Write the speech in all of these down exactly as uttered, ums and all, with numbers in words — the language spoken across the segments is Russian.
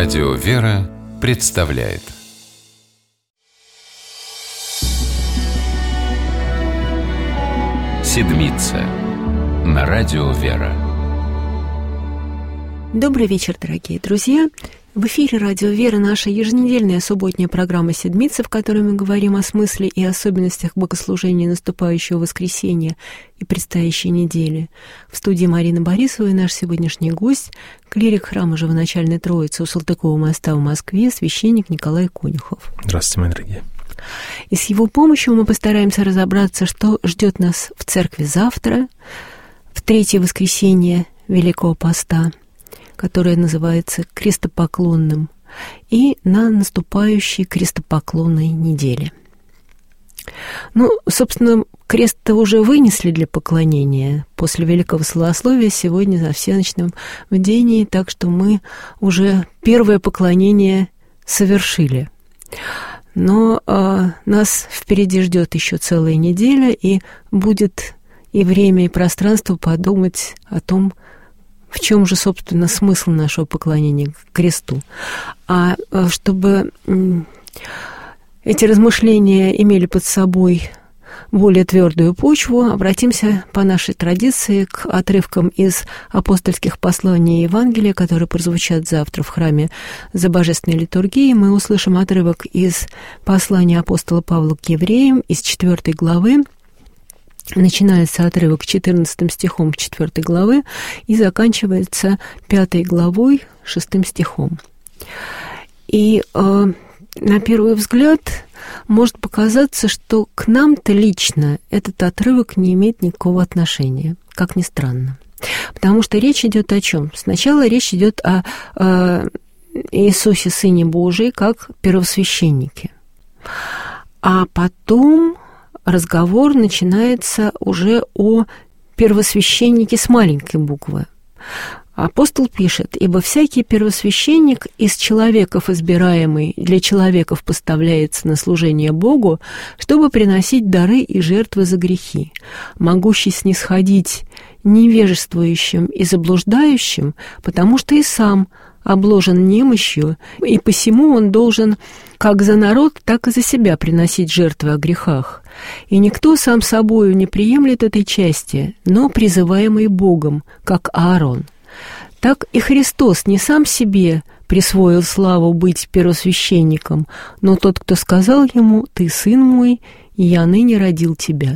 Радио «Вера» представляет Седмица на Радио «Вера». Добрый вечер, дорогие друзья! В эфире «Радио Вера» наша еженедельная субботняя программа «Седмица», в которой мы говорим о смысле и особенностях богослужения наступающего воскресенья и предстоящей недели. В студии Марина Борисова и наш сегодняшний гость, клирик храма Живоначальной Троицы у Салтыкова моста в Москве, священник Николай Конюхов. Здравствуйте, мои дорогие. И с его помощью мы постараемся разобраться, что ждет нас в церкви завтра, в третье воскресенье Великого Поста, которое называется крестопоклонным, и на наступающей крестопоклонной неделе. Ну, собственно, крест-то уже вынесли для поклонения после Великого Славословия сегодня за всеночном бдении, так что мы уже первое поклонение совершили. Но э, нас впереди ждет еще целая неделя, и будет и время, и пространство подумать о том, в чем же, собственно, смысл нашего поклонения к кресту. А чтобы эти размышления имели под собой более твердую почву, обратимся по нашей традиции к отрывкам из апостольских посланий и Евангелия, которые прозвучат завтра в храме за божественной литургией. Мы услышим отрывок из послания апостола Павла к евреям из четвёртой главы. Начинается отрывок четырнадцатым стихом четвёртой главы и заканчивается пятой главой, шестым стихом. И э, на первый взгляд может показаться, что к нам-то лично этот отрывок не имеет никакого отношения, как ни странно. Потому что речь идет о чем? Сначала речь идет о э, Иисусе, Сыне Божий, как первосвященнике. А потом разговор начинается уже о первосвященнике с маленькой буквы. Апостол пишет: «Ибо всякий первосвященник из человеков избираемый для человеков поставляется на служение Богу, чтобы приносить дары и жертвы за грехи, могущий снисходить невежествующим и заблуждающим, потому что и сам обложен немощью, и посему он должен как за народ, так и за себя приносить жертвы о грехах. И никто сам собою не приемлет этой части, но призываемый Богом, как Аарон. Так и Христос не сам себе присвоил славу быть первосвященником, но тот, кто сказал ему: «Ты сын мой, и я ныне родил тебя».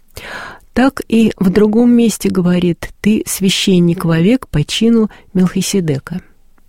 Так и в другом месте говорит: «Ты священник вовек по чину Мелхиседека».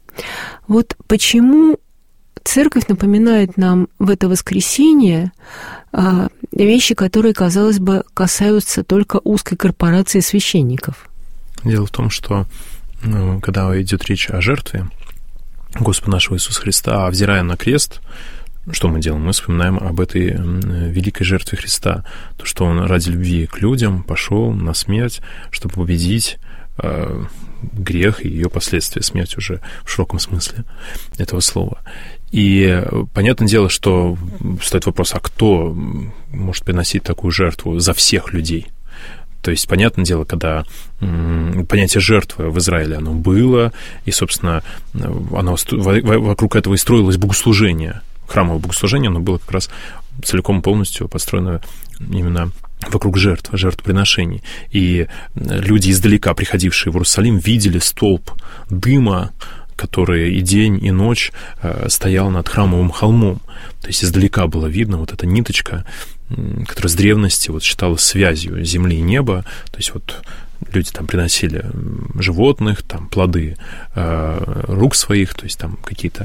Вот почему церковь напоминает нам в это воскресенье а, вещи, которые, казалось бы, касаются только узкой корпорации священников. Дело в том, что ну, когда идет речь о жертве Господа нашего Иисуса Христа, а взирая на крест, что мы делаем? Мы вспоминаем об этой великой жертве Христа, то, что Он ради любви к людям пошел на смерть, чтобы победить э, грех и ее последствия, смерть уже в широком смысле этого слова. И понятное дело, что стоит вопрос, а кто может приносить такую жертву за всех людей? То есть, понятное дело, когда м, понятие жертвы в Израиле оно было, и, собственно, оно, вокруг этого и строилось богослужение, храмовое богослужение, оно было как раз целиком полностью построено именно вокруг жертв, жертвоприношений. И люди издалека, приходившие в Иерусалим, видели столб дыма, который и день, и ночь стоял над храмовым холмом. То есть издалека было видно вот эта ниточка, которая с древности вот считалась связью земли и неба. То есть вот люди там приносили животных, там плоды э, рук своих, то есть там какие-то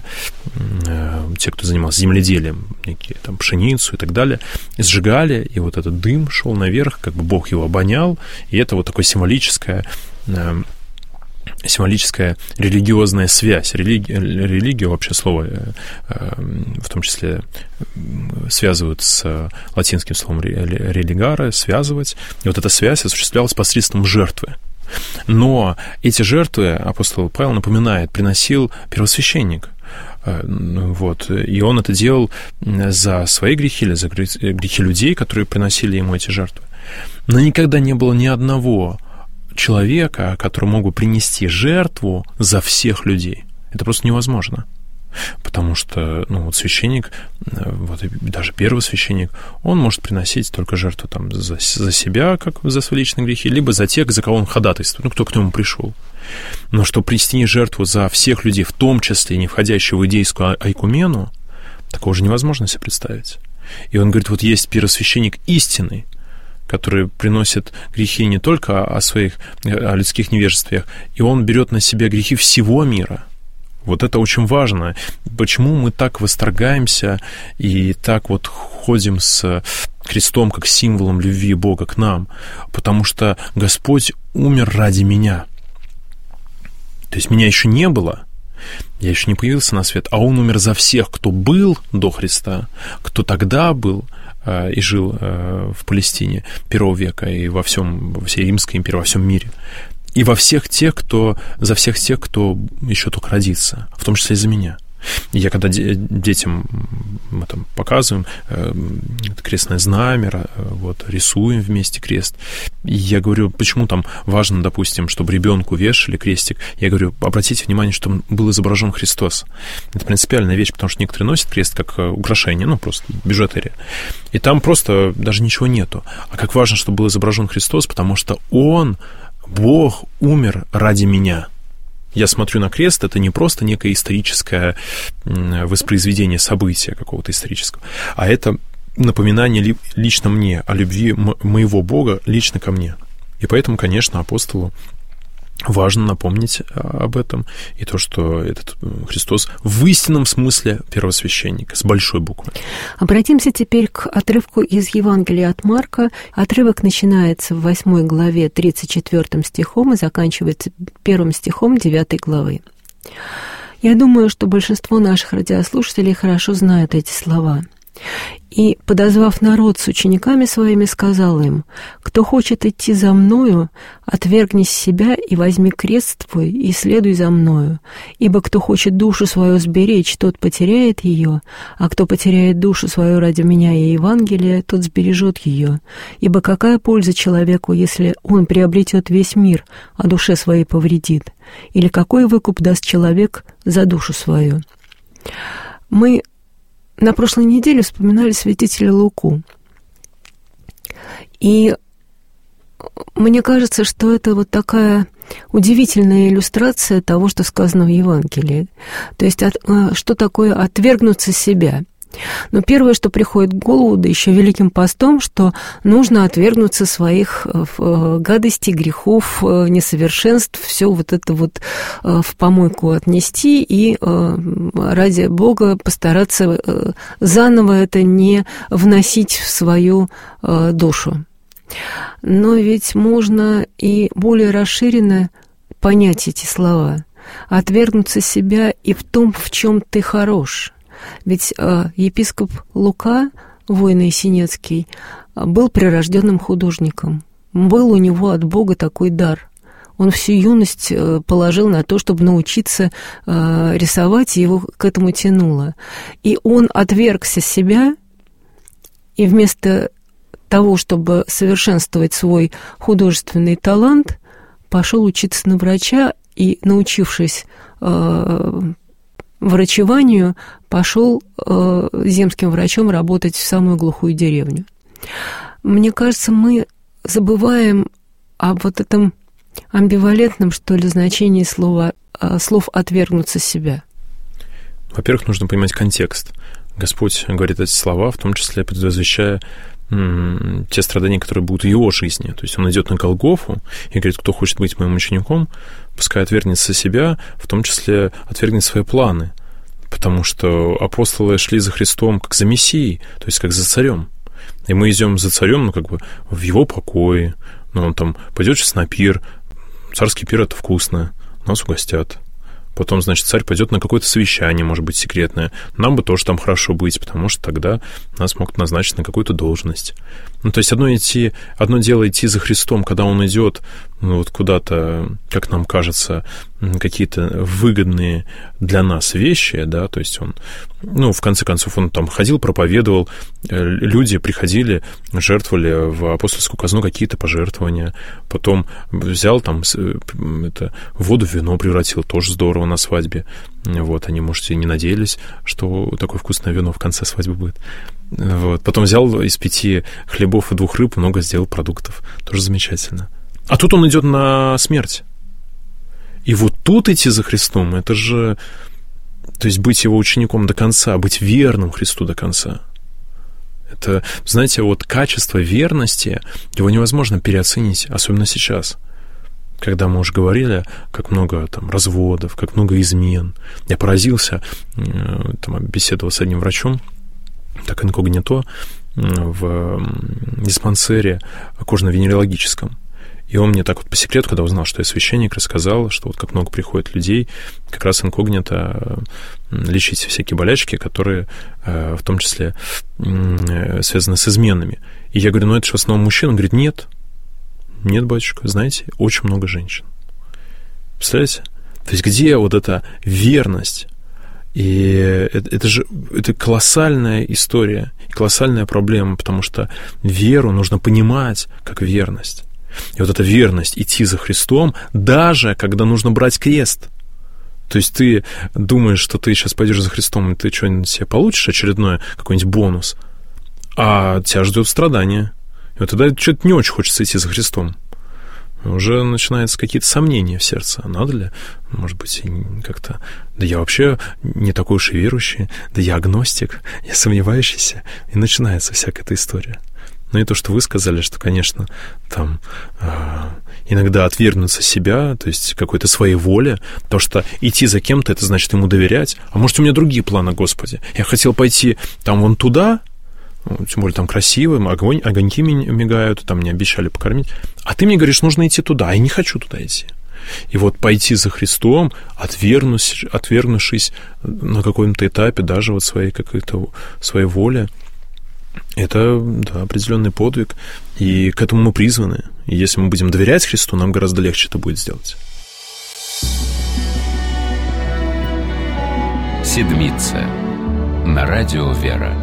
э, те, кто занимался земледелием, некие там пшеницу и так далее, и сжигали, и вот этот дым шел наверх, как бы Бог его обонял, и это вот такое символическое э, символическая религиозная связь. Религия, религия вообще слово, в том числе связывают с латинским словом религаре, связывать. И вот эта связь осуществлялась посредством жертвы. Но эти жертвы, апостол Павел напоминает, приносил первосвященник. Вот. И он это делал за свои грехи или за грехи людей, которые приносили ему эти жертвы. Но никогда не было ни одного человека, который мог бы принести жертву за всех людей. Это просто невозможно. Потому что, ну, вот священник, вот даже первый священник, он может приносить только жертву там за, за себя, как за свои личные грехи, либо за тех, за кого он ходатайствует, ну, кто к нему пришел. Но что принести жертву за всех людей, в том числе не входящую в иудейскую айкумену, такого же невозможно себе представить. И он говорит, вот есть первосвященник истинный, который приносит грехи не только о своих, о людских невежествиях, и он берет на себя грехи всего мира. Вот это очень важно. Почему мы так восторгаемся и так вот ходим с крестом как символом любви Бога к нам? Потому что Господь умер ради меня. То есть меня еще не было, я еще не появился на свет, а Он умер за всех, кто был до Христа, кто тогда был э, и жил э, в Палестине первого века и во всем, во всей Римской империи, во всем мире. И во всех тех, кто, за всех тех, кто еще только родится, в том числе и за меня. И я когда детям мы там показываем э, крестное знамя, вот, рисуем вместе крест, и я говорю, почему там важно, допустим, чтобы ребенку вешали крестик, я говорю, обратите внимание, что был изображен Христос. Это принципиальная вещь, потому что некоторые носят крест как украшение, ну, просто бижутерия. И там просто даже ничего нету. А как важно, чтобы был изображен Христос, потому что Он, Бог, умер ради меня. Я смотрю на крест, это не просто некое историческое воспроизведение события какого-то исторического, а это напоминание лично мне о любви моего Бога лично ко мне. И поэтому, конечно, апостолу важно напомнить об этом, и то, что этот Христос в истинном смысле первосвященник, с большой буквы. Обратимся теперь к отрывку из Евангелия от Марка. Отрывок начинается в восьмой главе тридцать четвёртым стихом и заканчивается первым стихом девятой главы. Я думаю, что большинство наших радиослушателей хорошо знают эти слова. «И, подозвав народ с учениками своими, сказал им: кто хочет идти за мною, отвергнись себя и возьми крест твой, и следуй за мною. Ибо кто хочет душу свою сберечь, тот потеряет ее, а кто потеряет душу свою ради меня и Евангелия, тот сбережет ее. Ибо какая польза человеку, если он приобретет весь мир, а душе своей повредит? Или какой выкуп даст человек за душу свою?» Мы на прошлой неделе вспоминали святителя Луку. И мне кажется, что это вот такая удивительная иллюстрация того, что сказано в Евангелии. То есть, от, что такое отвергнуться себя. Но первое, что приходит в голову, да еще великим постом, что нужно отвергнуться своих гадостей, грехов, несовершенств, все вот это вот в помойку отнести и ради Бога постараться заново это не вносить в свою душу. Но ведь можно и более расширенно понять эти слова. Отвергнуться себя и в том, в чем ты хорош. Ведь э, епископ Лука, воин Есенецкий, был прирожденным художником. Был у него от Бога такой дар. Он всю юность э, положил на то, чтобы научиться э, рисовать, и его к этому тянуло. И он отвергся себя, и вместо того, чтобы совершенствовать свой художественный талант, пошел учиться на врача и, научившись э, врачеванию, пошел э, земским врачом работать в самую глухую деревню. Мне кажется, мы забываем об вот этом амбивалентном, что ли, значении слова, э, слов «отвергнуться себя». Во-первых, нужно понимать контекст. Господь говорит эти слова, в том числе предвозвещая м- те страдания, которые будут в его жизни. То есть он идет на Голгофу и говорит: кто хочет быть моим учеником, пускай отвергнется себя, в том числе отвергнет свои планы. Потому что апостолы шли за Христом как за Мессией, то есть как за царем. И мы идем за царем, ну, как бы в его покое. Ну, он там пойдет сейчас на пир. Царский пир — это вкусно, нас угостят. Потом, значит, царь пойдет на какое-то совещание, может быть, секретное. Нам бы тоже там хорошо быть, потому что тогда нас могут назначить на какую-то должность. Ну, то есть одно, идти, одно дело идти за Христом, когда он идет ну, вот куда-то, как нам кажется, какие-то выгодные для нас вещи, да, то есть он, ну, в конце концов, он там ходил, проповедовал, люди приходили, жертвовали в апостольскую казну какие-то пожертвования, потом взял там это, воду в вино превратил, тоже здорово на свадьбе, вот, они, может, и не надеялись, что такое вкусное вино в конце свадьбы будет. Вот. Потом взял из пяти хлебов и двух рыб, много сделал продуктов, тоже замечательно. А тут он идет на смерть. И вот тут идти за Христом, это же, то есть быть его учеником до конца, быть верным Христу до конца. Это, знаете, вот качество верности, его невозможно переоценить, особенно сейчас, когда мы уже говорили, как много там разводов, как много измен. Я поразился, там, беседовал с одним врачом, так инкогнито, в диспансере кожно-венерологическом. И он мне так вот по секрету, когда узнал, что я священник, рассказал, что вот как много приходит людей, как раз инкогнито лечить всякие болячки, которые в том числе связаны с изменами. И я говорю, ну это же в основном мужчины. Он говорит, нет, нет, батюшка, знаете, очень много женщин. Представляете? То есть где вот эта верность? И это, это же это колоссальная история, колоссальная проблема, потому что веру нужно понимать как верность. И вот эта верность идти за Христом, даже когда нужно брать крест. То есть ты думаешь, что ты сейчас пойдешь за Христом, и ты что-нибудь себе получишь, очередной какой-нибудь бонус, а тебя ждет страдание. И вот тогда что-то не очень хочется идти за Христом. Уже начинаются какие-то сомнения в сердце. А надо ли? Может быть, как-то... Да я вообще не такой уж и верующий, да я агностик, я сомневающийся. И начинается всякая эта история. Ну и то, что вы сказали, что, конечно, там э, иногда отвергнуться себя, то есть какой-то своей воле, потому что идти за кем-то, это значит ему доверять. А может, у меня другие планы, Господи. Я хотел пойти там вон туда, ну, тем более там красиво, огонь, огоньки мигают, там мне обещали покормить. А ты мне говоришь, нужно идти туда, а я не хочу туда идти. И вот пойти за Христом, отвергнувшись, отвергнувшись на каком-то этапе даже вот своей какой-то своей воле, это, да, определенный подвиг, и к этому мы призваны. И если мы будем доверять Христу, нам гораздо легче это будет сделать. Седмица на радио «Вера».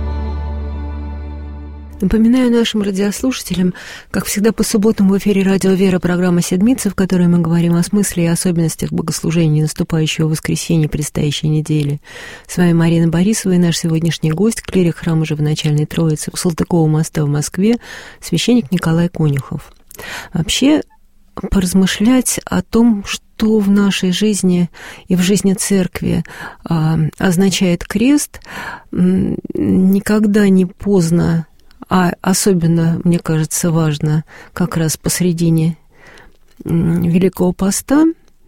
Напоминаю нашим радиослушателям, как всегда по субботам в эфире радио «Вера» программа «Седмица», в которой мы говорим о смысле и особенностях богослужения наступающего воскресенья предстоящей недели. С вами Марина Борисова и наш сегодняшний гость, клирик храма Живоначальной Троицы у Салтыкового моста в Москве, священник Николай Конюхов. Вообще, поразмышлять о том, что в нашей жизни и в жизни церкви а, означает крест, никогда не поздно. А особенно, мне кажется, важно как раз посредине Великого Поста.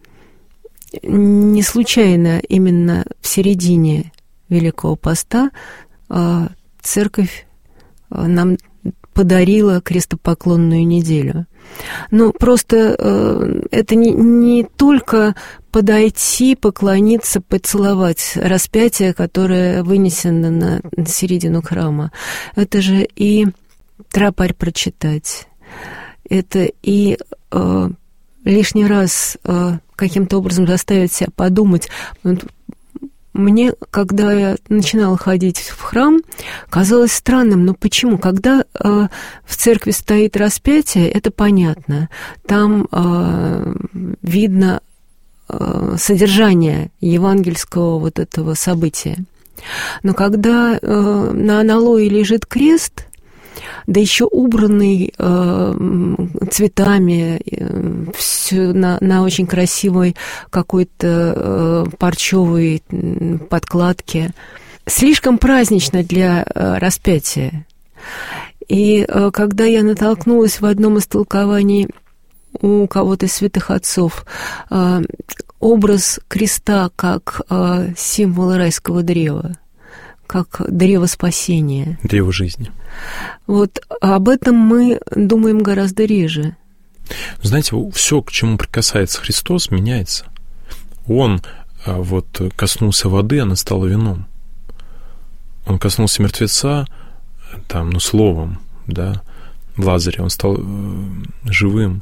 Не случайно именно в середине Великого Поста церковь нам подарила крестопоклонную неделю. Ну, просто э, это не, не только подойти, поклониться, поцеловать распятие, которое вынесено на середину храма. Это же и тропарь прочитать. Это и э, лишний раз э, каким-то образом заставить себя подумать. Мне, когда я начинала ходить в храм, казалось странным, но почему? Когда э, в церкви стоит распятие, это понятно. Там э, видно э, содержание евангельского вот этого события. Но когда э, на аналое лежит крест, да еще убранный э, цветами, э, все на, на очень красивой какой-то э, парчевой подкладке. Слишком празднично для э, распятия. И э, когда я натолкнулась в одном из толкований у кого-то из святых отцов, э, образ креста как э, символ райского древа, как древо спасения. Древо жизни. Вот об этом мы думаем гораздо реже. Знаете, все, к чему прикасается Христос, меняется. Он вот коснулся воды, она стала вином. Он коснулся мертвеца, там, ну, словом, да, Лазаря, он стал живым.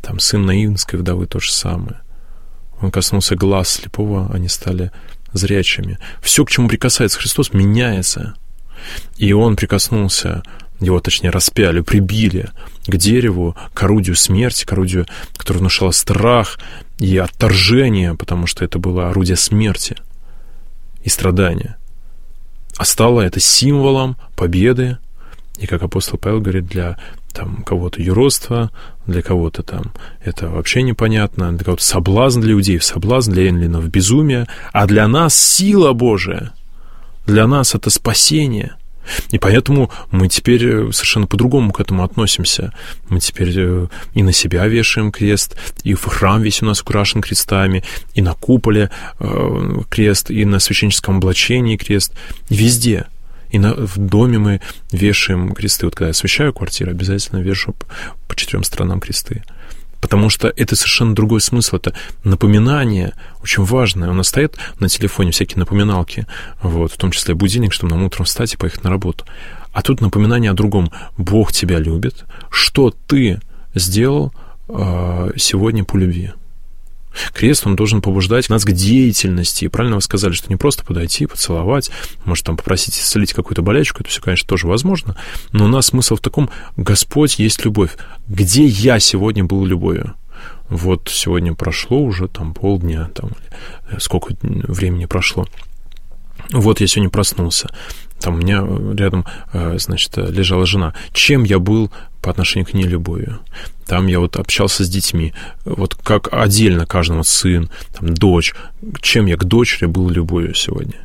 там сын наивнской вдовы то же самое. Он коснулся глаз слепого, они стали зрячими. Все, к чему прикасается Христос, меняется. И он прикоснулся, его, точнее, распяли, прибили к дереву, к орудию смерти, к орудию, которое внушало страх и отторжение, потому что это было орудие смерти и страдания. А стало это символом победы, и, как апостол Павел говорит, для там, кого-то юродство, для кого-то там это вообще непонятно, для кого-то соблазн для иудеев, соблазн для римлянов, безумие, а для нас сила Божия, для нас это спасение. И поэтому мы теперь совершенно по-другому к этому относимся. Мы теперь и на себя вешаем крест, и в храм весь у нас украшен крестами, и на куполе крест, и на священническом облачении крест, и везде. И на, в доме мы вешаем кресты. Вот когда я освещаю квартиру, обязательно вешу по, по четырем сторонам кресты. Потому что это совершенно другой смысл. Это напоминание очень важное. У нас стоят на телефоне всякие напоминалки, вот, в том числе будильник, чтобы нам утром встать и поехать на работу. А тут напоминание о другом. Бог тебя любит. Что ты сделал э, сегодня по любви? Крест, он должен побуждать нас к деятельности. И правильно вы сказали, что не просто подойти, поцеловать, может, там попросить исцелить какую-то болячку, это все, конечно, тоже возможно, но у нас смысл в таком: Господь есть любовь. Где я сегодня был любовью? Вот сегодня прошло уже там полдня, там, сколько времени прошло. Вот я сегодня проснулся. Там у меня рядом, значит, лежала жена. Чем я был по отношению к ней любовью? Там я вот общался с детьми. Вот как отдельно каждому сын, там, дочь. Чем я к дочери был любовью сегодня?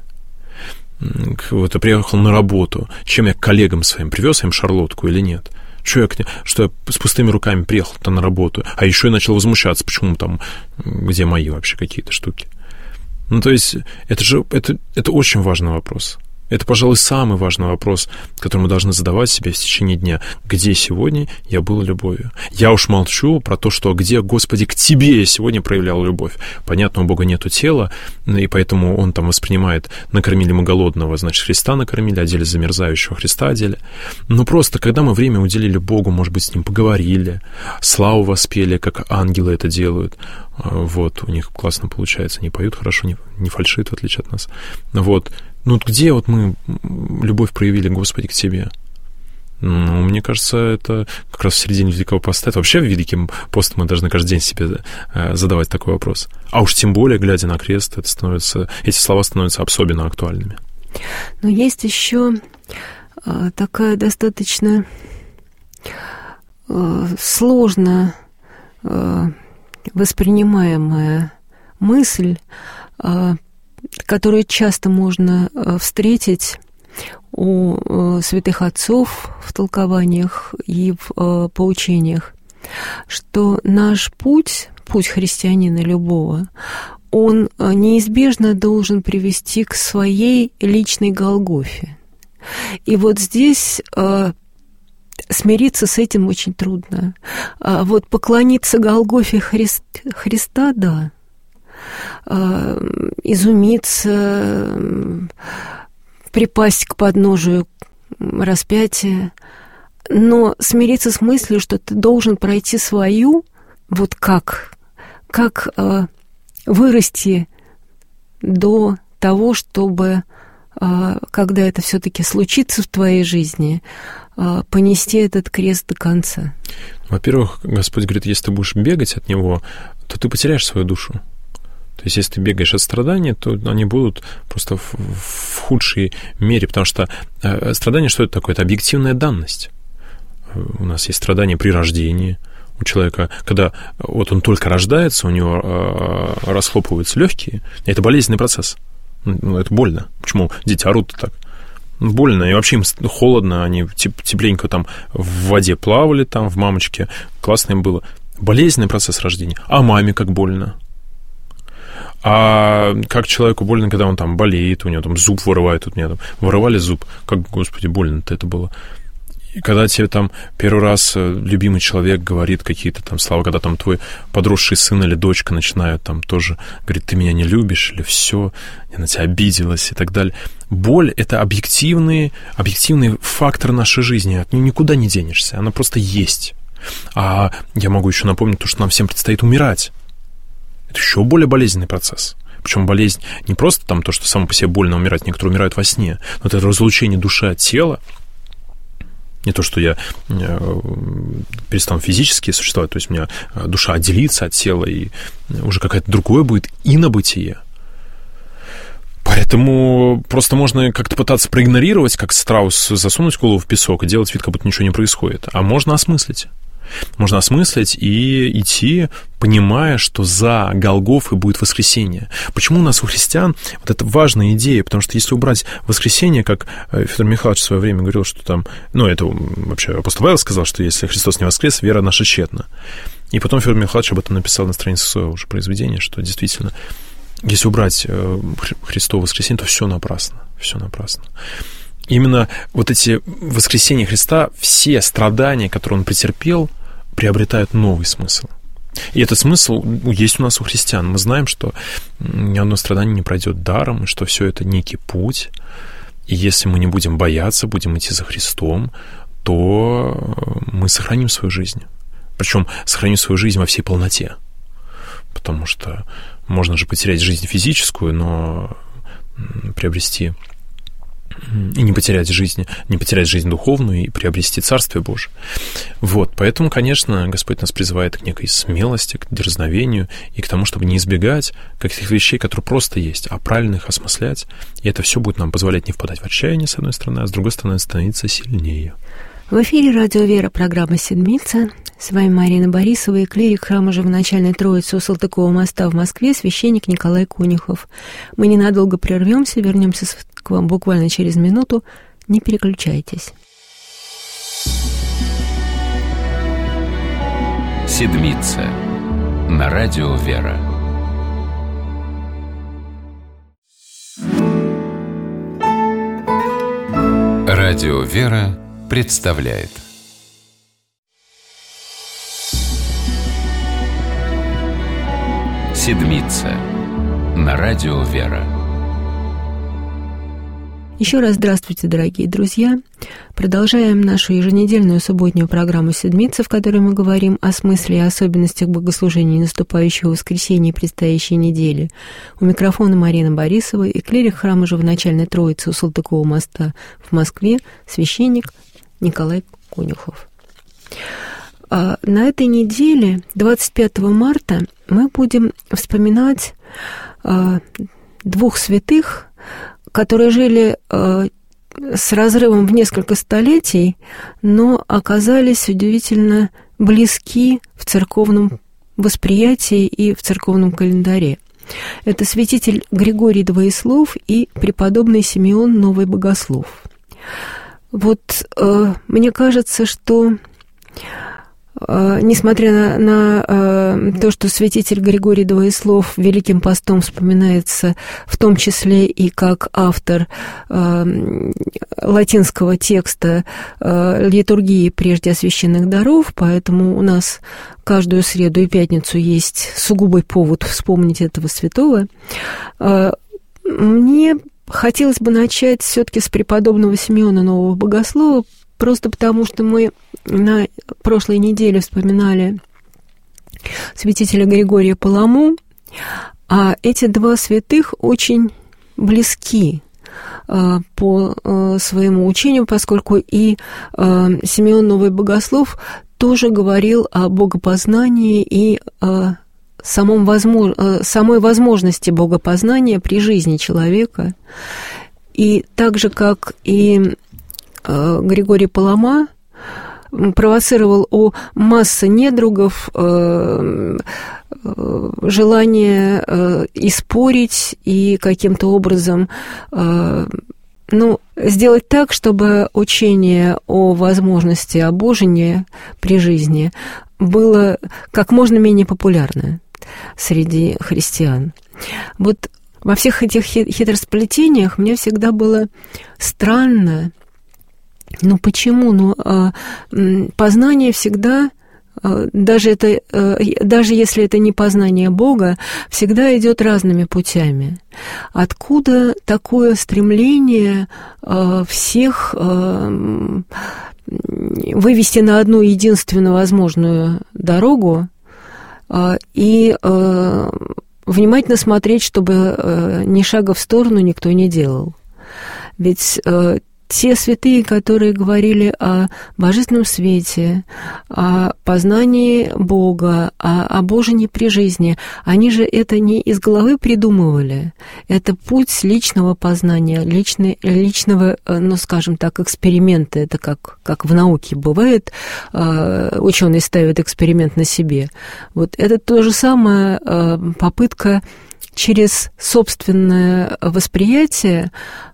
Вот я приехал на работу. Чем я к коллегам своим? Привез им шарлотку или нет? Что я, что я с пустыми руками приехал-то на работу? А еще я начал возмущаться, почему там, где мои вообще какие-то штуки? Ну, то есть, это же, это, это очень важный вопрос. Это, пожалуй, самый важный вопрос, который мы должны задавать себе в течение дня. Где сегодня я был любовью? Я уж молчу про то, что где, Господи, к Тебе я сегодня проявлял любовь. Понятно, у Бога нету тела, и поэтому Он там воспринимает: накормили мы голодного, значит, Христа накормили, одели замерзающего, Христа одели. Но просто, когда мы время уделили Богу, может быть, с Ним поговорили, славу воспели, как ангелы это делают, вот, у них классно получается, они поют хорошо, не, не фальшивят, в отличие от нас, вот. Ну, где вот мы любовь проявили, Господи, к Тебе? Ну, мне кажется, это как раз в середине Великого Поста. Это вообще в Великий пост мы должны каждый день себе задавать такой вопрос. А уж тем более, глядя на крест, это становится, эти слова становятся особенно актуальными. Но есть еще такая достаточно сложно воспринимаемая мысль, которую часто можно встретить у святых отцов в толкованиях и в поучениях, что наш путь, путь христианина любого, он неизбежно должен привести к своей личной Голгофе. И вот здесь смириться с этим очень трудно. А вот поклониться Голгофе Христ, Христа, да, изумиться, припасть к подножию распятия, но смириться с мыслью, что ты должен пройти свою, вот как, как вырасти до того, чтобы, когда это все-таки случится в твоей жизни, понести этот крест до конца. Во-первых, Господь говорит, если ты будешь бегать от Него, то ты потеряешь свою душу. То есть, если ты бегаешь от страдания, то они будут просто в, в худшей мере, потому что э, страдание, что это такое? Это объективная данность. У нас есть страдания при рождении. У человека, когда вот он только рождается, у него э, расхлопываются легкие, это болезненный процесс. Ну, это больно. Почему дети орут так? Больно, и вообще им холодно, они тепленько там в воде плавали, там в мамочке, классно им было. Болезненный процесс рождения. А маме как больно? А как человеку больно, когда он там болеет, у него там зуб вырывает, тут мне там вырывали зуб, как, Господи, больно-то это было. И когда тебе там первый раз любимый человек говорит какие-то там слова, когда там твой подросший сын или дочка начинают там тоже говорить, ты меня не любишь, или все, я на тебя обиделась и так далее. Боль — это объективный, объективный фактор нашей жизни, от нее никуда не денешься, она просто есть. А я могу еще напомнить то, что нам всем предстоит умирать. Это еще более болезненный процесс. Причем болезнь не просто там то, что само по себе больно умирать, некоторые умирают во сне, но это разлучение души от тела. Не то, что я перестану физически существовать, то есть у меня душа отделится от тела, и уже какое-то другое будет инобытие. Поэтому просто можно как-то пытаться проигнорировать, как страус, засунуть голову в песок и делать вид, как будто ничего не происходит. А можно осмыслить. Можно осмыслить и идти, понимая, что за Голгофой будет воскресение. Почему у нас у христиан вот это важная идея? Потому что если убрать воскресение, как Федор Михайлович в свое время говорил, что там... Ну, это вообще апостол Павел сказал, что если Христос не воскрес, вера наша тщетна. И потом Федор Михайлович об этом написал на странице своего уже произведения, что действительно, если убрать Христово воскресение, то все напрасно. Все напрасно. Именно вот эти воскресения Христа, все страдания, которые Он претерпел, приобретают новый смысл. И этот смысл есть у нас у христиан. Мы знаем, что ни одно страдание не пройдет даром, и что все это некий путь. И если мы не будем бояться, будем идти за Христом, то мы сохраним свою жизнь. Причем сохраним свою жизнь во всей полноте. Потому что можно же потерять жизнь физическую, но приобрести... и не потерять жизнь, не потерять жизнь духовную и приобрести Царствие Божие. Вот, поэтому, конечно, Господь нас призывает к некой смелости, к дерзновению и к тому, чтобы не избегать каких-то вещей, которые просто есть, а правильно их осмыслять. И это все будет нам позволять не впадать в отчаяние, с одной стороны, а с другой стороны, становиться сильнее. В эфире «Радио Вера», программа «Седмица». С вами Марина Борисова и клирик храма Живоначальной Троицы у Салтыкова моста в Москве, священник Николай Конюхов. Мы ненадолго прервемся, вернемся к вам буквально через минуту. Не переключайтесь. Седмица на радио Вера. Радио Вера представляет Седмица на радио Вера. Еще раз здравствуйте, дорогие друзья. Продолжаем нашу еженедельную субботнюю программу «Седмица», в которой мы говорим о смысле и особенностях богослужения наступающего воскресенья и предстоящей недели. У микрофона Марина Борисова и клирик храма Живоначальной Троицы у Салтыкова моста в Москве, священник Николай Конюхов. А на этой неделе, двадцать пятого марта, мы будем вспоминать а, двух святых, которые жили а, с разрывом в несколько столетий, но оказались удивительно близки в церковном восприятии и в церковном календаре. Это святитель Григорий Двоеслов и преподобный Симеон Новый Богослов. Вот а, мне кажется, что несмотря на, на э, то, что святитель Григорий Двоеслов Великим постом вспоминается в том числе и как автор э, латинского текста э, литургии прежде освященных даров, поэтому у нас каждую среду и пятницу есть сугубый повод вспомнить этого святого, э, мне хотелось бы начать все-таки с преподобного Симеона Нового Богослова, просто потому что мы на прошлой неделе вспоминали святителя Григория Паламу, а эти два святых очень близки э, по э, своему учению, поскольку и э, Симеон Новый Богослов тоже говорил о богопознании и э, самом возмож... э, самой возможности богопознания при жизни человека. И так же, как и э, Григорий Палама, провоцировал у массы недругов э, э, желание э, и спорить, и каким-то образом э, ну, сделать так, чтобы учение о возможности обожения при жизни было как можно менее популярно среди христиан. Вот во всех этих хитросплетениях мне всегда было странно. Ну почему? Ну, а, познание всегда, а, даже, это, а, даже если это не познание Бога, всегда идет разными путями. Откуда такое стремление а, всех а, вывести на одну единственную возможную дорогу и внимательно смотреть, чтобы ни шага в сторону никто не делал. Ведь те святые, которые говорили о божественном свете, о познании Бога, о, о Божией при жизни, они же это не из головы придумывали. Это путь личного познания, личный, личного, ну, скажем так, эксперимента. Это как, как в науке бывает, ученые ставят эксперимент на себе. Вот это то же самое попытка через собственное восприятие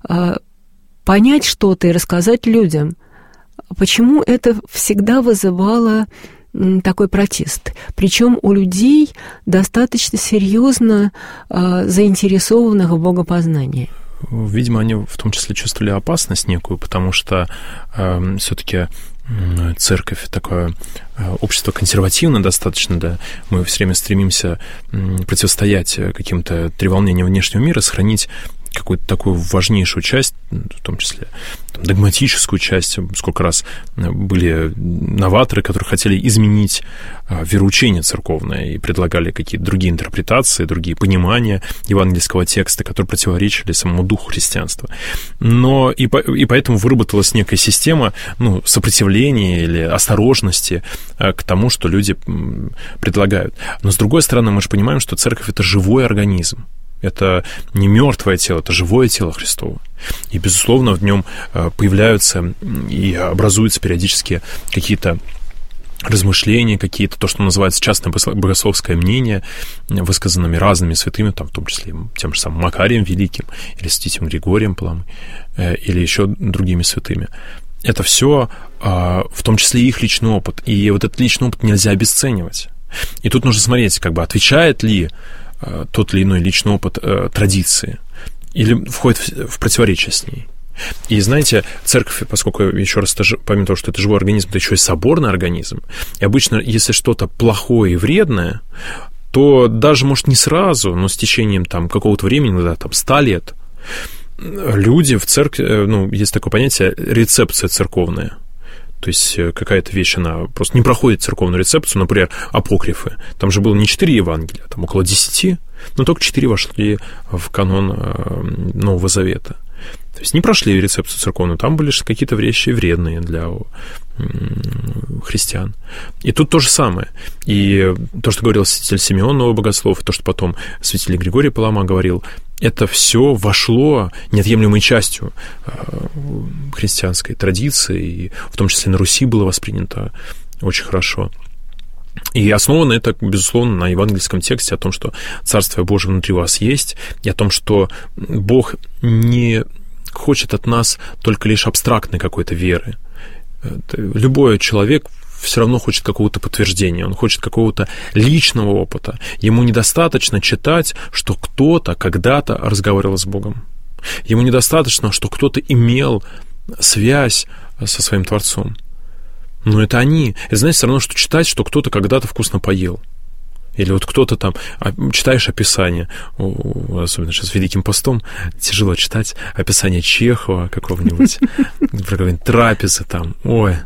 понять что-то и рассказать людям. Почему это всегда вызывало такой протест? Причем у людей достаточно серьезно э, заинтересованных в богопознании. Видимо, они в том числе чувствовали опасность некую, потому что э, все-таки церковь такое общество консервативное достаточно, да, мы все время стремимся противостоять каким-то треволнениям внешнего мира, сохранить какую-то такую важнейшую часть, в том числе там, догматическую часть. Сколько раз были новаторы, которые хотели изменить вероучение церковное и предлагали какие-то другие интерпретации, другие понимания евангельского текста, которые противоречили самому духу христианства. Но и, по, и поэтому выработалась некая система, ну, сопротивления или осторожности к тому, что люди предлагают. Но, с другой стороны, мы же понимаем, что церковь — это живой организм. Это не мертвое тело, это живое тело Христово. И, безусловно, в нем появляются и образуются периодически какие-то размышления, какие-то, то, что называется частное богословское мнение, высказанными разными святыми, там, в том числе тем же самым Макарием Великим, или святым Григорием Паламой, или еще другими святыми. Это все, в том числе и их личный опыт. И вот этот личный опыт нельзя обесценивать. И тут нужно смотреть, как бы, отвечает ли тот или иной личный опыт э, традиции, или входит в, в противоречие с ней. И знаете, церковь, поскольку, еще раз, это, помимо того, что это живой организм, это еще и соборный организм, и обычно, если что-то плохое и вредное, то даже, может, не сразу, но с течением там, какого-то времени, да, там, ста лет, люди в церкви, ну, есть такое понятие рецепция церковная. То есть какая-то вещь, она просто не проходит церковную рецепцию, например, апокрифы. Там же было не четыре Евангелия, там около десяти, но только четыре вошли в канон Нового Завета. То есть не прошли рецепцию церковную, там были какие-то вещи вредные для христиан. И тут то же самое. И то, что говорил святитель Симеон, новый богослов, и то, что потом святитель Григорий Палама говорил, это все вошло неотъемлемой частью христианской традиции, и в том числе на Руси было воспринято очень хорошо. И основано это, безусловно, на евангельском тексте о том, что Царствие Божие внутри вас есть, и о том, что Бог не хочет от нас только лишь абстрактной какой-то веры. Любой человек все равно хочет какого-то подтверждения, он хочет какого-то личного опыта. Ему недостаточно читать, что кто-то когда-то разговаривал с Богом. Ему недостаточно, что кто-то имел связь со своим Творцом. Но это они. Это, знаете, все равно, что читать, что кто-то когда-то вкусно поел. Или вот кто-то там, читаешь описание, особенно сейчас с Великим постом, тяжело читать описание Чехова какого-нибудь, про какой-нибудь трапезы там, ой,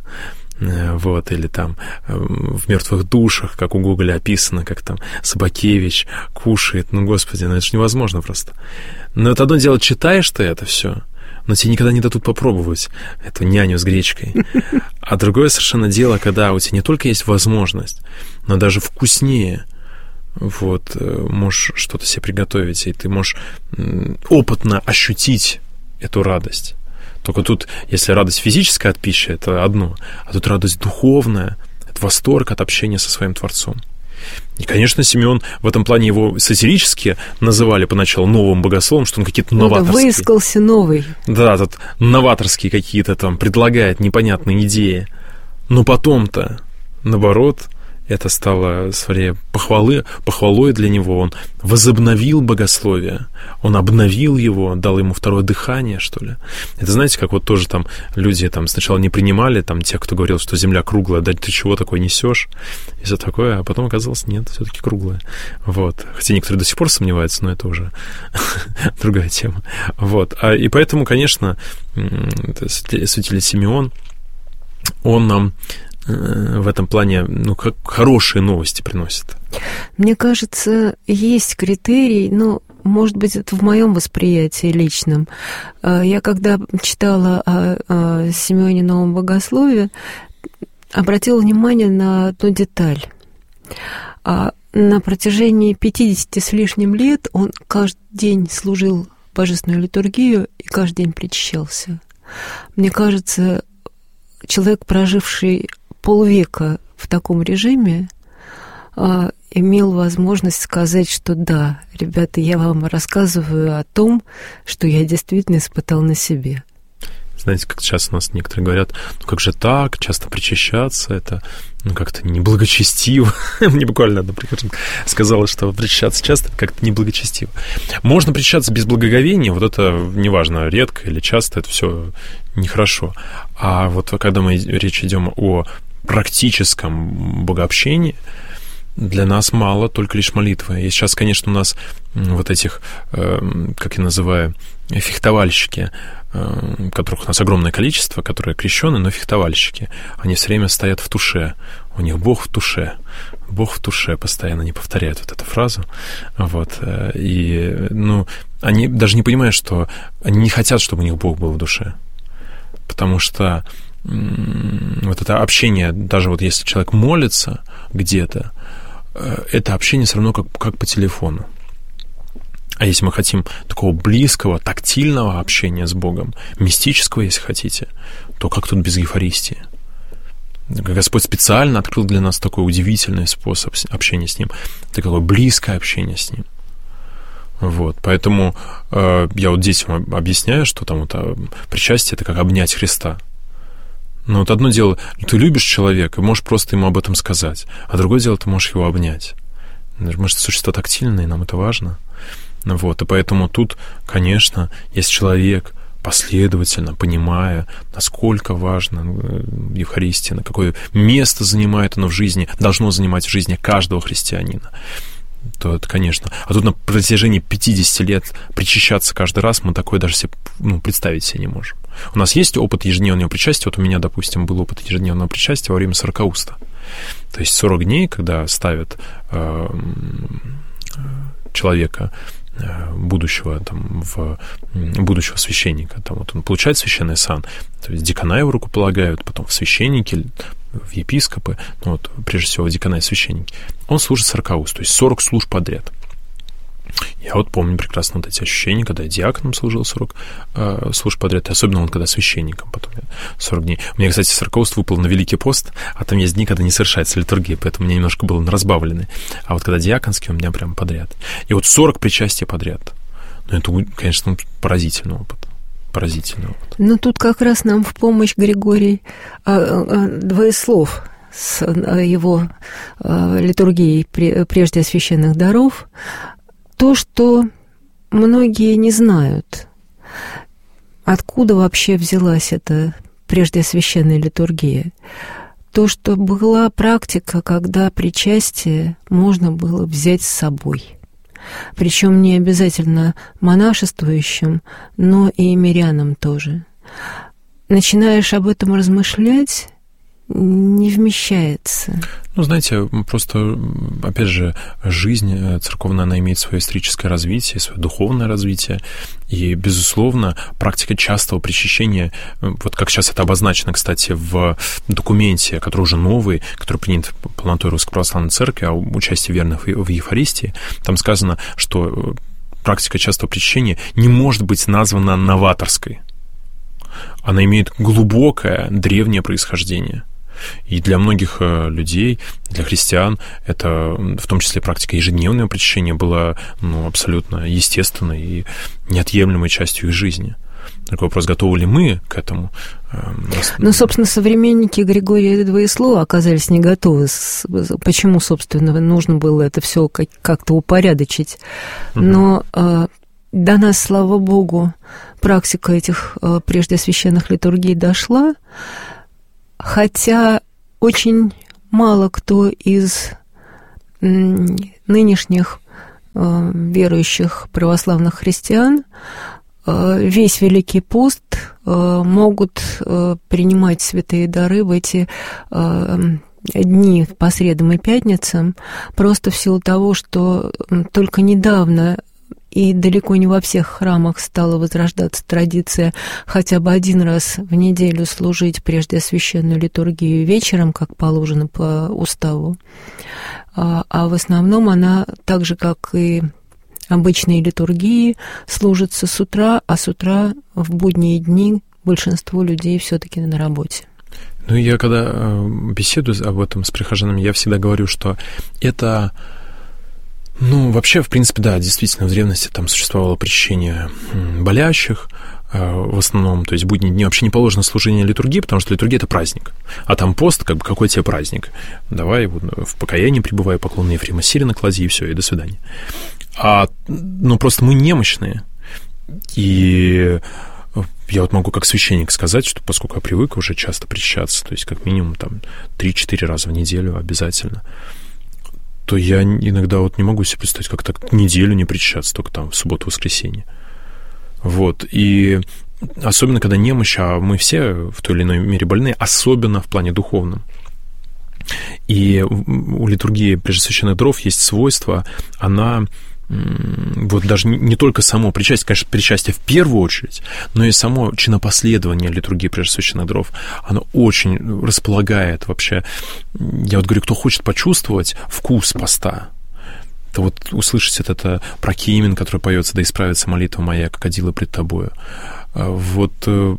вот, или там в «Мертвых душах», как у Гоголя описано, как там Собакевич кушает, ну, господи, ну это же невозможно просто. Но это одно дело, читаешь ты это все, но тебе никогда не дадут попробовать эту няню с гречкой. А другое совершенно дело, когда у тебя не только есть возможность, но даже вкуснее, вот, можешь что-то себе приготовить, и ты можешь опытно ощутить эту радость. Только тут, если радость физическая от пищи, это одно, а тут радость духовная, это восторг от общения со своим Творцом. И, конечно, Симеон в этом плане его сатирически называли поначалу новым богословом, что он какие-то ну, новаторские... Да, выискался новый. Да, тут новаторские какие-то там предлагает непонятные идеи. Но потом-то, наоборот, это стало, скорее, похвалы, похвалой для него. Он возобновил богословие, он обновил его, дал ему второе дыхание, что ли. Это, знаете, как вот тоже там люди там сначала не принимали, там, тех, кто говорил, что Земля круглая, да ты чего такое несешь, и все такое, а потом оказалось, нет, все-таки круглая. Вот. Хотя некоторые до сих пор сомневаются, но это уже другая тема. Вот. И поэтому, конечно, святитель Симеон, он нам в этом плане, ну, как хорошие новости приносит. Мне кажется, есть критерий, но, может быть, это в моем восприятии личном. Я когда читала о, о Симеоне Новом Богослове, обратила внимание на одну деталь. На протяжении пятидесяти с лишним лет он каждый день служил божественную литургию и каждый день причащался. Мне кажется, человек, проживший полвека в таком режиме, имел возможность сказать, что да, ребята, я вам рассказываю о том, что я действительно испытал на себе. Знаете, как сейчас у нас некоторые говорят, ну как же так, часто причащаться, это ну, как-то неблагочестиво. Мне буквально одна прихожанка сказала, что причащаться часто как-то неблагочестиво. Можно причащаться без благоговения, вот это неважно, редко или часто, это все нехорошо. А вот когда мы речь идем о практическом богообщении, для нас мало только лишь молитвы. И сейчас, конечно, у нас вот этих, как я называю, фехтовальщики, которых у нас огромное количество, которые крещены, но фехтовальщики, они все время стоят в туше. У них Бог в туше. Бог в туше постоянно не повторяют вот эту фразу. Вот. И, ну, они даже не понимают, что они не хотят, чтобы у них Бог был в душе. Потому что вот это общение, даже вот если человек молится где-то, это общение все равно как, как по телефону. А если мы хотим такого близкого, тактильного общения с Богом, мистического, если хотите, то как тут без Евхаристии? Господь специально открыл для нас такой удивительный способ общения с Ним, такое близкое общение с Ним. Вот, поэтому э, я вот детям объясняю, что там вот, а, причастие — это как обнять Христа. Но вот одно дело, ты любишь человека, можешь просто ему об этом сказать, а другое дело, ты можешь его обнять. Мы же существа тактильные, нам это важно. Вот, и поэтому тут, конечно, если человек последовательно, понимая, насколько важна Евхаристия, на какое место занимает она в жизни, должно занимать в жизни каждого христианина, то это, конечно. А тут на протяжении пятидесяти лет причащаться каждый раз мы такое даже себе, ну, представить себе не можем. У нас есть опыт ежедневного причастия. Вот у меня, допустим, был опыт ежедневного причастия во время сорокауста. То есть сорок дней, когда ставят э, человека э, будущего, там, в, будущего священника, там, вот он получает священный сан, то есть декана его рукополагают, потом в священники, в епископы, ну, вот, прежде всего, в декана и священники. Он служит сорокауст, то есть сорок служб подряд. Я вот помню прекрасно вот эти ощущения, когда я диаконом служил сорок э, служб подряд, и особенно вот когда священником потом сорок дней. У меня, кстати, сорокауст выпал на Великий пост, а там есть дни, когда не совершается литургия, поэтому у меня немножко было разбавлены. А вот когда диаконский, у меня прям подряд. И вот сорок причастий подряд. Ну, это, конечно, поразительный опыт. Поразительный опыт. Ну, тут как раз нам в помощь Григорий а, а, Двоеслов с а, его а, литургией прежде священных даров. То, что многие не знают, откуда вообще взялась эта прежде священная литургия. То, что была практика, когда причастие можно было взять с собой. Причем не обязательно монашествующим, но и мирянам тоже. Начинаешь об этом размышлять, не вмещается. Ну, знаете, просто, опять же, жизнь церковная, она имеет свое историческое развитие, свое духовное развитие, и, безусловно, практика частого причащения, вот как сейчас это обозначено, кстати, в документе, который уже новый, который принят полнотой Русской Православной Церкви, о участии верных в Евхаристии, там сказано, что практика частого причащения не может быть названа новаторской. Она имеет глубокое древнее происхождение. И для многих людей, для христиан, это в том числе практика ежедневного причащения была, ну, абсолютно естественной и неотъемлемой частью их жизни. Такой вопрос, готовы ли мы к этому? Ну, собственно, современники Григория Двоеслова оказались не готовы. Почему, собственно, нужно было это все как-то упорядочить? Но угу. до нас, слава Богу, практика этих прежде священных литургий дошла. Хотя очень мало кто из нынешних верующих православных христиан весь Великий пост могут принимать святые дары в эти дни по средам и пятницам, просто в силу того, что только недавно и далеко не во всех храмах стала возрождаться традиция хотя бы один раз в неделю служить прежде священную литургию вечером, как положено по уставу. А в основном она, так же, как и обычные литургии, служится с утра, а с утра в будние дни большинство людей все-таки на работе. Ну, я когда беседую об этом с прихожанами, я всегда говорю, что это... Ну, вообще, в принципе, да, действительно, в древности там существовало причащение болящих, в основном, то есть в будние дни вообще не положено служение литургии, потому что литургия — это праздник, а там пост, как бы, какой тебе праздник? Давай в покаянии пребывай, поклон на Ефрема Сирина клади, и все, и до свидания. А, ну, просто мы немощные, и я вот могу как священник сказать, что поскольку я привык уже часто причащаться, то есть как минимум там три-четыре раза в неделю обязательно, то я иногда вот не могу себе представить, как так неделю не причащаться, только там в субботу-воскресенье. Вот, и особенно, когда немощь, а мы все в той или иной мере больны, особенно в плане духовном. И у литургии Преждесвященных даров есть свойство, она... Вот даже не только само причастие, конечно, причастие в первую очередь, но и само чинопоследование литургии Преждесвященных даров, оно очень располагает вообще. Я вот говорю, кто хочет почувствовать вкус поста, то вот услышать это, это прокимен, который поется: «Да исправится молитва моя, как кадила пред тобою». Вот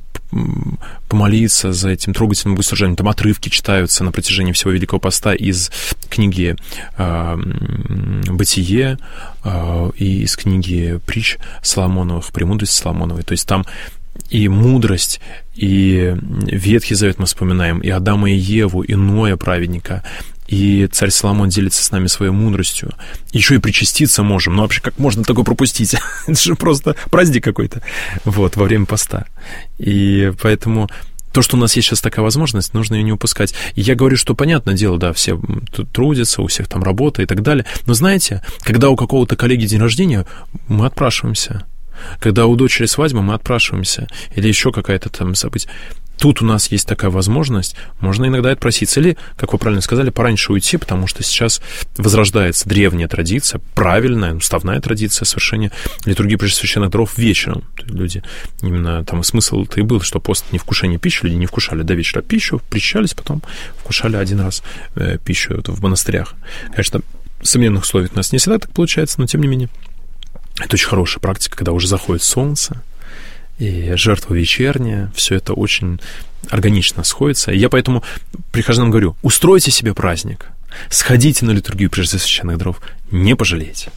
помолиться за этим трогательным богослужением. Там отрывки читаются на протяжении всего Великого Поста из книги э, «Бытие» э, и из книги притч Соломоновых, «Премудрости Соломоновой». То есть там и мудрость, и Ветхий Завет мы вспоминаем, и Адама и Еву, и Ноя праведника, и царь Соломон делится с нами своей мудростью. Еще и причаститься можем. Ну, вообще, как можно такое пропустить? Это же просто праздник какой-то. Вот, во время поста. И поэтому то, что у нас есть сейчас такая возможность, нужно ее не упускать. И я говорю, что, понятное дело, да, все трудятся, у всех там работа и так далее. Но знаете, когда у какого-то коллеги день рождения, мы отпрашиваемся. Когда у дочери свадьба, мы отпрашиваемся. Или еще какая-то там событие. Тут у нас есть такая возможность, можно иногда отпроситься. Или, как вы правильно сказали, пораньше уйти, потому что сейчас возрождается древняя традиция, правильная, уставная традиция совершения литургии Преждесвященных даров вечером. Люди, именно там смысл-то и был, что пост не вкушение пищи, люди не вкушали до вечера пищу, причащались, потом вкушали один раз э, пищу в монастырях. Конечно, в современных условиях у нас не всегда так получается, но тем не менее. Это очень хорошая практика, когда уже заходит солнце, и жертва вечерняя, все это очень органично сходится. И я поэтому прихожанам говорю: устройте себе праздник, сходите на литургию Преждесвященных даров, не пожалеете.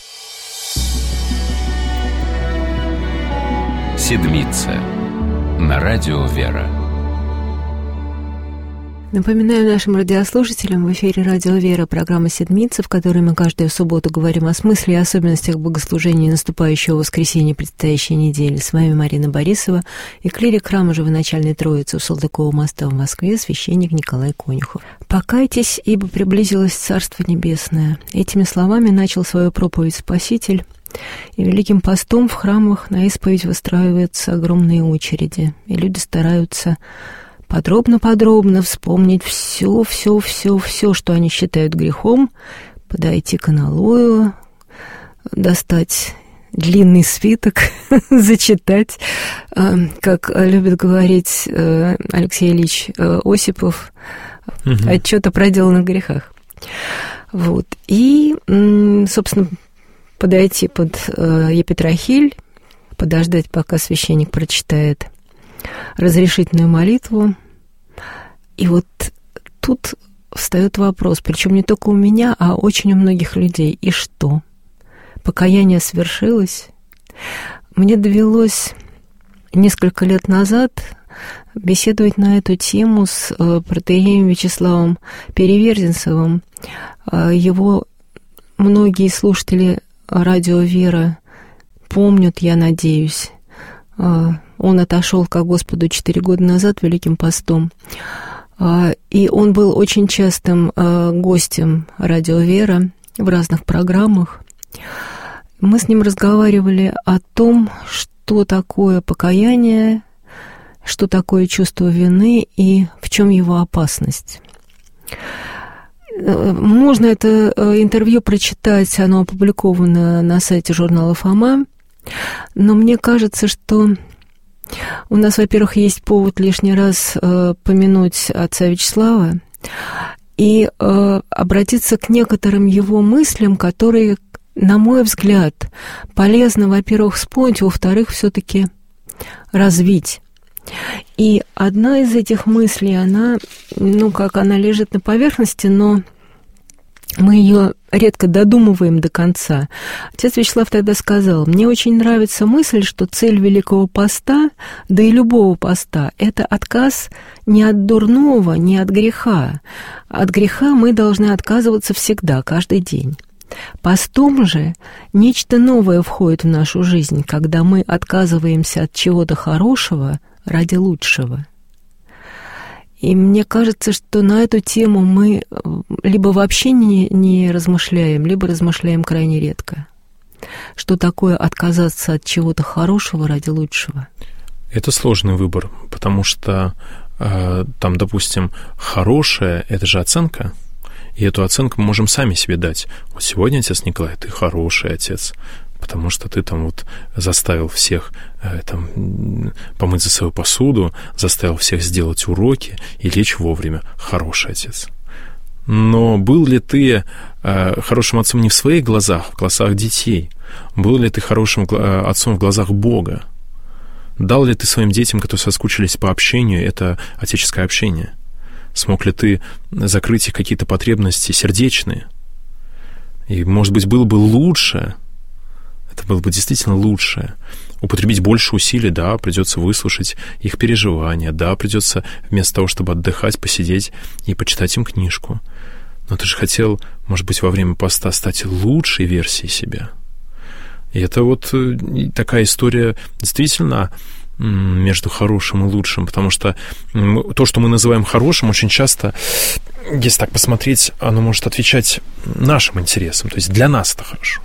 Седмица на радио «Вера». Напоминаю нашим радиослушателям, в эфире радио «Вера» программа «Седмица», в которой мы каждую субботу говорим о смысле и особенностях богослужения наступающего воскресенья предстоящей недели. С вами Марина Борисова и клирик храма Живоначальной Троицы у Салтыкова моста в Москве, священник Николай Конюхов. «Покайтесь, ибо приблизилось Царство Небесное». Этими словами начал свою проповедь Спаситель. И Великим постом в храмах на исповедь выстраиваются огромные очереди, и люди стараются подробно-подробно вспомнить все, все, все, все, что они считают грехом, подойти к аналою, достать длинный свиток, зачитать, как любит говорить Алексей Ильич Осипов, угу. Отчет о проделанных грехах. Вот. И, собственно, подойти под епитрахиль, подождать, пока священник прочитает разрешительную молитву. И вот тут встает вопрос, причем не только у меня, а очень у многих людей. И что? Покаяние свершилось? Мне довелось несколько лет назад беседовать на эту тему с протоиереем Вячеславом Переверзенцевым. Его многие слушатели радио «Вера» помнят, я надеюсь. Он отошел ко Господу четыре года назад Великим постом. И он был очень частым гостем радио «Вера» в разных программах. Мы с ним разговаривали о том, что такое покаяние, что такое чувство вины и в чем его опасность. Можно это интервью прочитать, оно опубликовано на сайте журнала «Фома», но мне кажется, что у нас, во-первых, есть повод лишний раз помянуть отца Вячеслава и обратиться к некоторым его мыслям, которые, на мой взгляд, полезно, во-первых, вспомнить, во-вторых, все-таки развить. И одна из этих мыслей, она, ну, как она лежит на поверхности, но мы ее редко додумываем до конца. Отец Вячеслав тогда сказал: мне очень нравится мысль, что цель Великого Поста, да и любого поста, это отказ не от дурного, не от греха. От греха мы должны отказываться всегда, каждый день. Постом же нечто новое входит в нашу жизнь, когда мы отказываемся от чего-то хорошего ради лучшего. И мне кажется, что на эту тему мы либо вообще не, не размышляем, либо размышляем крайне редко. Что такое отказаться от чего-то хорошего ради лучшего? Это сложный выбор, потому что э, там, допустим, хорошее — это же оценка, и эту оценку мы можем сами себе дать. Вот сегодня, отец Николай, ты хороший отец, потому что ты там вот заставил всех э, там, помыть за свою посуду, заставил всех сделать уроки и лечь вовремя. Хороший отец. Но был ли ты э, хорошим отцом не в своих глазах, в глазах детей? Был ли ты хорошим э, отцом в глазах Бога? Дал ли ты своим детям, которые соскучились по общению, это отеческое общение? Смог ли ты закрыть их какие-то потребности сердечные? И, может быть, было бы лучше, это было бы действительно лучше, употребить больше усилий, да, придется выслушать их переживания, да, придется вместо того, чтобы отдыхать, посидеть и почитать им книжку. Но ты же хотел, может быть, во время поста стать лучшей версией себя. И это вот такая история действительно между хорошим и лучшим, потому что то, что мы называем хорошим, очень часто, если так посмотреть, оно может отвечать нашим интересам, то есть для нас это хорошо.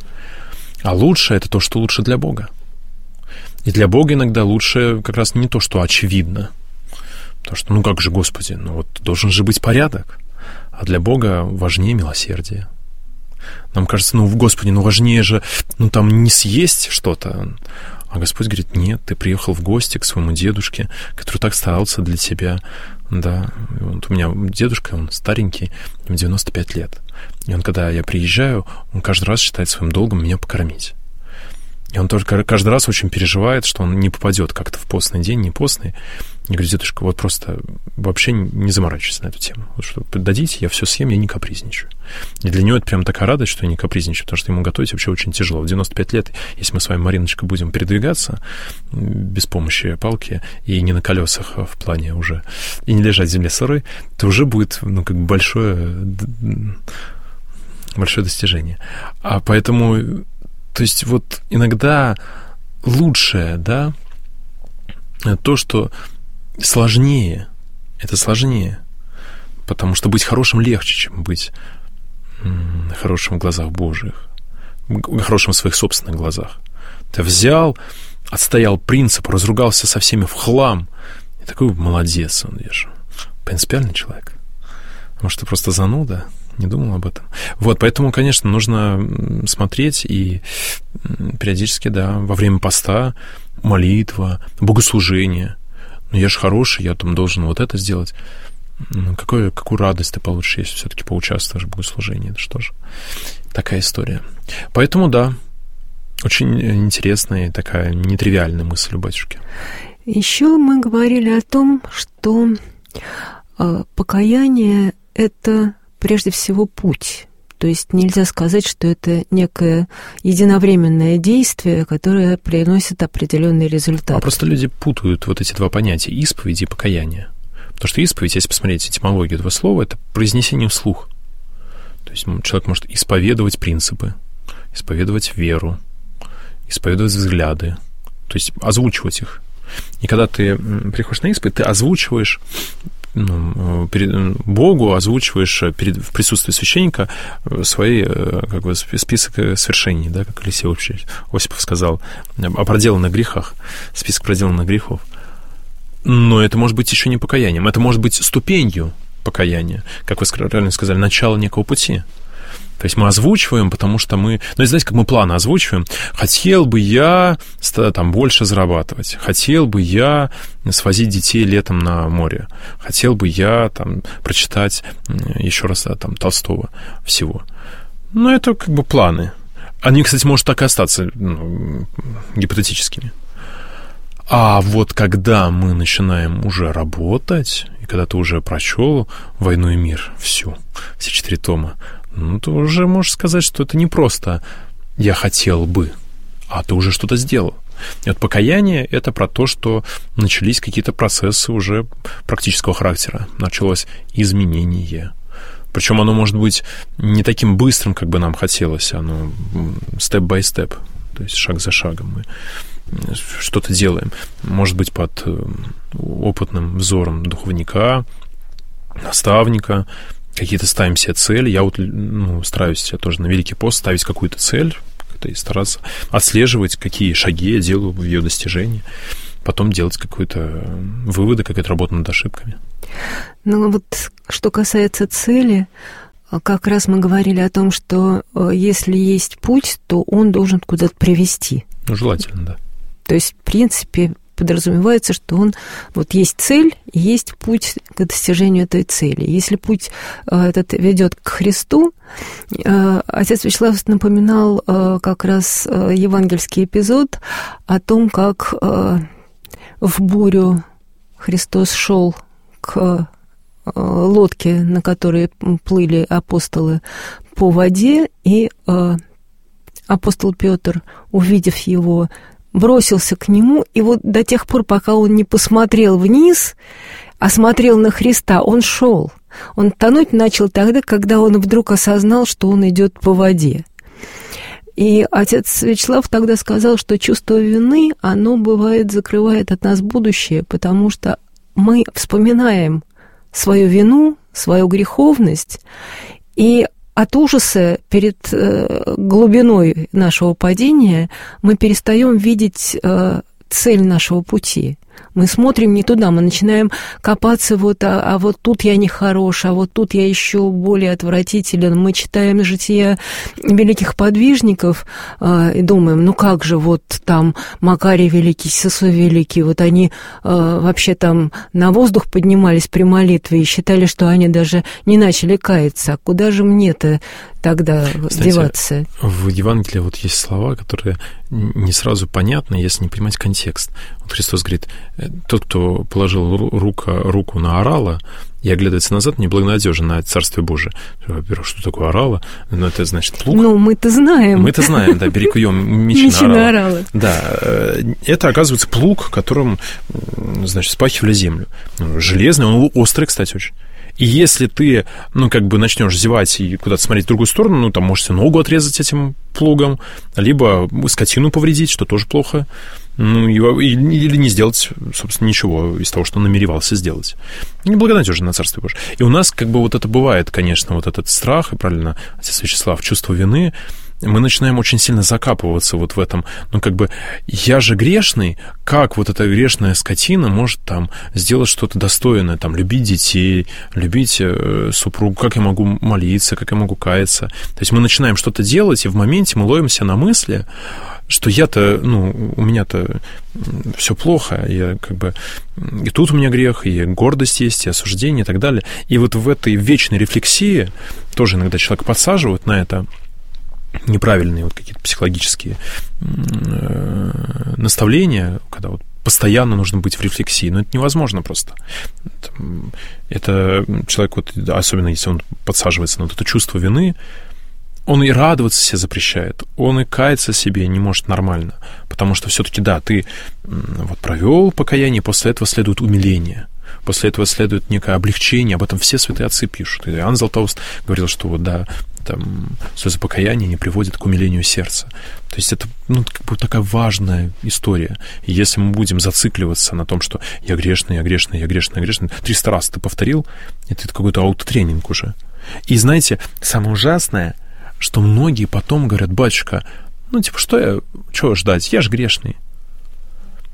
А лучшее — это то, что лучше для Бога. И для Бога иногда лучше как раз не то, что очевидно. Потому что, ну как же, Господи, ну вот должен же быть порядок. А для Бога важнее милосердие. Нам кажется, ну, Господи, ну важнее же, ну там не съесть что-то. А Господь говорит: нет, ты приехал в гости к своему дедушке, который так старался для тебя. Да, вот у меня дедушка, он старенький, ему девяносто пять лет. И он, когда я приезжаю, он каждый раз считает своим долгом меня покормить. И он тоже каждый раз очень переживает, что он не попадет как-то в постный день, не постный. Я говорю: дедушка, вот просто вообще не заморачивайся на эту тему. Вот что дадите, я все съем, я не капризничаю. И для него это прям такая радость, что я не капризничаю, потому что ему готовить вообще очень тяжело. В девяносто пять лет, если мы с вами, Мариночка, будем передвигаться без помощи палки и не на колесах в плане уже, и не лежать в земле сырой, то уже будет, ну, как бы большое, большое достижение. А поэтому, то есть вот иногда лучшее, да, то, что сложнее, это сложнее, потому что быть хорошим легче, чем быть хорошим в глазах Божьих, хорошим в своих собственных глазах. Ты взял, отстоял принцип, разругался со всеми в хлам, и такой молодец, он, видишь, принципиальный человек. Может, ты просто зануда, не думал об этом. Вот, поэтому, конечно, нужно смотреть и периодически, да, во время поста молитва, богослужение. Ну, я же хороший, я там должен вот это сделать. Ну, какую, какую радость ты получишь, если все-таки поучаствуешь в богослужении? Это что же такая история. Поэтому, да, очень интересная и такая нетривиальная мысль у батюшки. Еще мы говорили о том, что э, покаяние — это прежде всего путь. То есть нельзя сказать, что это некое единовременное действие, которое приносит определенный результат. А просто люди путают вот эти два понятия — исповедь и покаяние. Потому что исповедь, если посмотреть этимологию этого слова, это произнесение вслух. То есть человек может исповедовать принципы, исповедовать веру, исповедовать взгляды, то есть озвучивать их. И когда ты приходишь на исповедь, ты озвучиваешь, ну, перед Богу, озвучиваешь перед, в присутствии священника свои, как бы, список свершений, да, как Алексей Осипов сказал, о проделанных грехах, список проделанных грехов. Но это может быть еще не покаянием. Это может быть ступенью покаяния, как вы правильно сказали, начало некого пути. То есть мы озвучиваем, потому что мы... Ну, знаете, как мы планы озвучиваем. Хотел бы я там больше зарабатывать. Хотел бы я свозить детей летом на море. Хотел бы я там прочитать еще раз там Толстого всего. Ну, это как бы планы. Они, кстати, может так и остаться ну, гипотетическими. А вот когда мы начинаем уже работать, и когда ты уже прочел «Войну и мир», всю, все четыре тома, ну, ты уже можешь сказать, что это не просто «я хотел бы», а ты уже что-то сделал. И вот покаяние — это про то, что начались какие-то процессы уже практического характера, началось изменение. Причем оно может быть не таким быстрым, как бы нам хотелось, оно степ-бай-степ, то есть шаг за шагом мы что-то делаем. Может быть, под опытным взором духовника, наставника, какие-то ставим себе цели. Я вот ну, стараюсь себе тоже на Великий пост ставить какую-то цель и стараться отслеживать, какие шаги я делаю в ее достижении. Потом делать какие-то выводы, какая-то работа над ошибками. Ну вот, что касается цели, как раз мы говорили о том, что если есть путь, то он должен куда-то привести. Ну, желательно, да. То есть, в принципе, подразумевается, что он, вот есть цель, и есть путь к достижению этой цели. Если путь этот ведет к Христу, отец Вячеслав напоминал как раз евангельский эпизод о том, как в бурю Христос шел к лодке, на которой плыли апостолы по воде, и апостол Петр, увидев его, бросился к нему, и вот до тех пор, пока он не посмотрел вниз, а смотрел на Христа, он шел. Он тонуть начал тогда, когда он вдруг осознал, что он идет по воде. И отец Вячеслав тогда сказал, что чувство вины, оно, бывает, закрывает от нас будущее, потому что мы вспоминаем свою вину, свою греховность, и от ужаса перед э, глубиной нашего падения мы перестаем видеть э, цель нашего пути. Мы смотрим не туда, мы начинаем копаться, вот, а, а вот тут я нехорош, а вот тут я еще более отвратителен. Мы читаем жития великих подвижников э, и думаем, ну как же, вот там Макарий Великий, Сысой Великий, вот они э, вообще там на воздух поднимались при молитве и считали, что они даже не начали каяться. А куда же мне-то тогда Кстати, деваться? В Евангелии вот есть слова, которые не сразу понятны, если не понимать контекст. Вот Христос говорит, тот, кто положил руку, руку на орала и оглядывается назад, неблагонадежен на Царствие Божие. Во-первых, что такое орала? Ну, это значит плуг. Ну, мы-то знаем. Мы-то знаем, да, перекуем мечи на орала. Да, это, оказывается, плуг, которым, значит, спахивали землю. Железный, он острый, кстати, очень. И если ты, ну, как бы начнешь зевать и куда-то смотреть в другую сторону, ну, там можешь себе ногу отрезать этим плугом, либо скотину повредить, что тоже плохо, ну, или не сделать, собственно, ничего из того, что намеревался сделать. Неблагонадежно на Царствие Божие. И у нас, как бы, вот это бывает, конечно, вот этот страх, и правильно отец Вячеслав, чувство вины, мы начинаем очень сильно закапываться вот в этом, ну, как бы, я же грешный, как вот эта грешная скотина может там сделать что-то достойное, там, любить детей, любить э, супругу, как я могу молиться, как я могу каяться. То есть мы начинаем что-то делать, и в моменте мы ловимся на мысли, что я-то, ну, у меня-то все плохо, я как бы, и тут у меня грех, и гордость есть, и осуждение, и так далее. И вот в этой вечной рефлексии тоже иногда человек подсаживает на это, неправильные вот какие-то психологические наставления, когда вот постоянно нужно быть в рефлексии, но это невозможно просто. Это человек, вот, особенно если он подсаживается на вот это чувство вины, он и радоваться себе запрещает, он и каяться себе не может нормально, потому что все-таки, да, ты вот провел покаяние, после этого следует умиление. После этого следует некое облегчение, об этом все святые отцы пишут. И Иоанн Златоуст говорил, что вот, да, там, слезы покаяния не приводят к умилению сердца. То есть это, ну, как бы такая важная история. И если мы будем зацикливаться на том, что я грешный, я грешный, я грешный, я грешный, триста раз ты повторил, это какой-то аутотренинг уже. И знаете, самое ужасное, что многие потом говорят, батюшка, ну, типа, что я, чего ждать, я же грешный.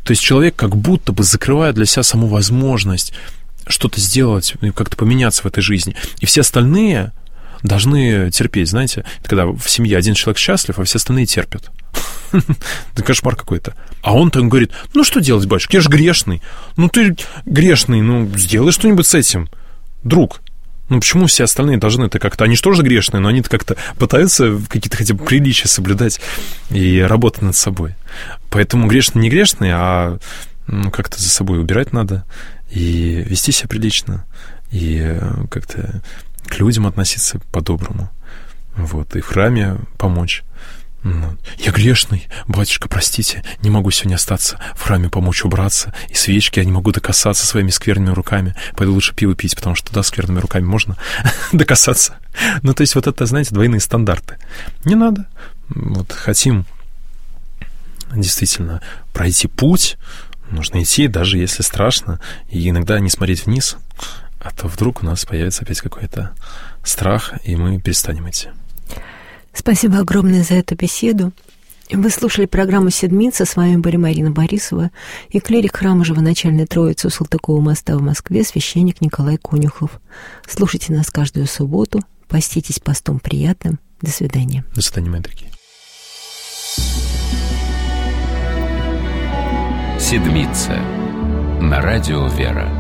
То есть человек как будто бы закрывает для себя саму возможность что-то сделать, как-то поменяться в этой жизни. И все остальные должны терпеть, знаете, когда в семье один человек счастлив, а все остальные терпят. Это кошмар какой-то. А он там говорит: ну что делать, батюшка, я же грешный. Ну ты грешный, ну сделай что-нибудь с этим, друг. Ну почему все остальные должны это как-то... Они же тоже грешные, но они-то как-то пытаются какие-то хотя бы приличия соблюдать и работать над собой. Поэтому грешный не грешный, а ну, как-то за собой убирать надо и вести себя прилично, и как-то к людям относиться по-доброму. Вот, и в храме помочь. Я грешный, батюшка, простите, не могу сегодня остаться в храме, помочь убраться, и свечки я не могу докасаться своими скверными руками. Пойду лучше пиво пить, потому что туда скверными руками можно докасаться. Ну, то есть вот это, знаете, двойные стандарты. Не надо. Вот хотим действительно пройти путь, нужно идти, даже если страшно, и иногда не смотреть вниз, а то вдруг у нас появится опять какой-то страх, и мы перестанем идти. Спасибо огромное за эту беседу. Вы слушали программу «Седмица». С вами были Марина Борисова и клирик храма Живоначальной Троицы у Салтыкова моста в Москве, священник Николай Конюхов. Слушайте нас каждую субботу. Поститесь постом приятным. До свидания. До свидания, мои дорогие. «Седмица» на радио «Вера».